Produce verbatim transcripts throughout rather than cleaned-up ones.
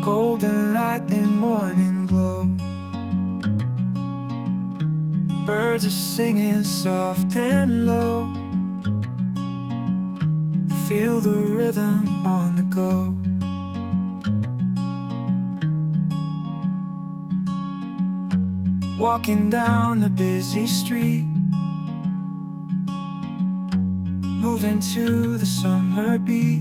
golden light in morning glow. Birds are singing soft and low. Feel the rhythm on the go. Walking down the busy street, moving to the summer beat.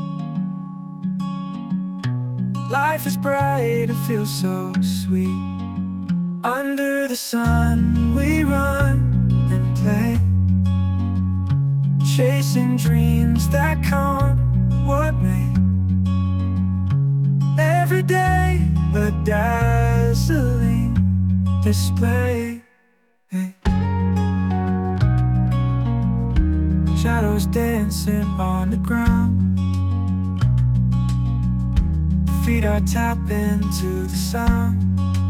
Life is bright and feels so sweet. Under the sun we run and play, chasing dreams that come what may. Every day a dazzling display. Hey. Shadows dancing on the ground, feet are tapping to the sound.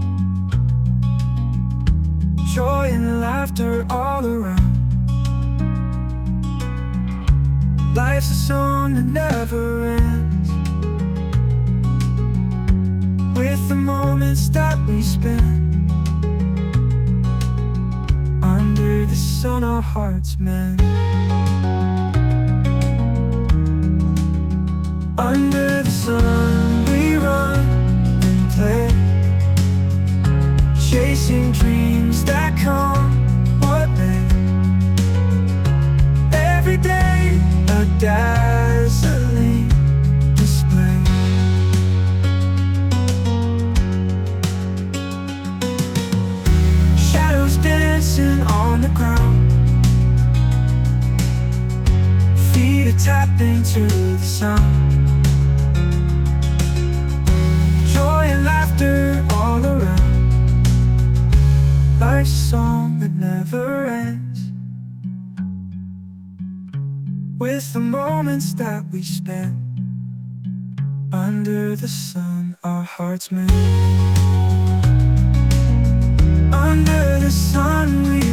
Joy and laughter all around. Life's a song that never ends, with the moments that we spend. Under the sun our hearts mend. Under the sun we run and play, chasing dreams that come what may. Every day a dazzling display. Shadows dancing on the ground, feet are tapping to the sound. Joy and laughter all around. Life's a song that never ends, with the moments that we spend. Under the sun our hearts mend. Under the sun we